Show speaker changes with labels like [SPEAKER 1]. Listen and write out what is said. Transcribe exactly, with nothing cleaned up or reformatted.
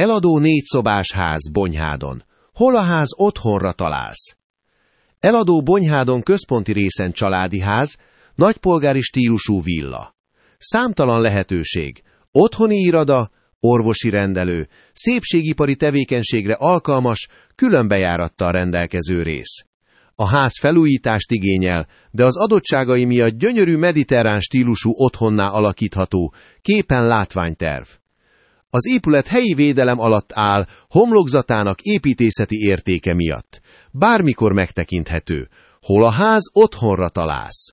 [SPEAKER 1] Eladó négyszobás ház Bonyhádon. Hol a ház otthonra találsz? Eladó Bonyhádon központi részen családi ház, nagypolgári stílusú villa. Számtalan lehetőség, otthoni iroda, orvosi rendelő, szépségipari tevékenységre alkalmas, külön bejárattal rendelkező rész. A ház felújítást igényel, de az adottságai miatt gyönyörű mediterrán stílusú otthonná alakítható, képen látványterv. Az épület helyi védelem alatt áll, homlokzatának építészeti értéke miatt. Bármikor megtekinthető. Hol a ház otthonra találsz.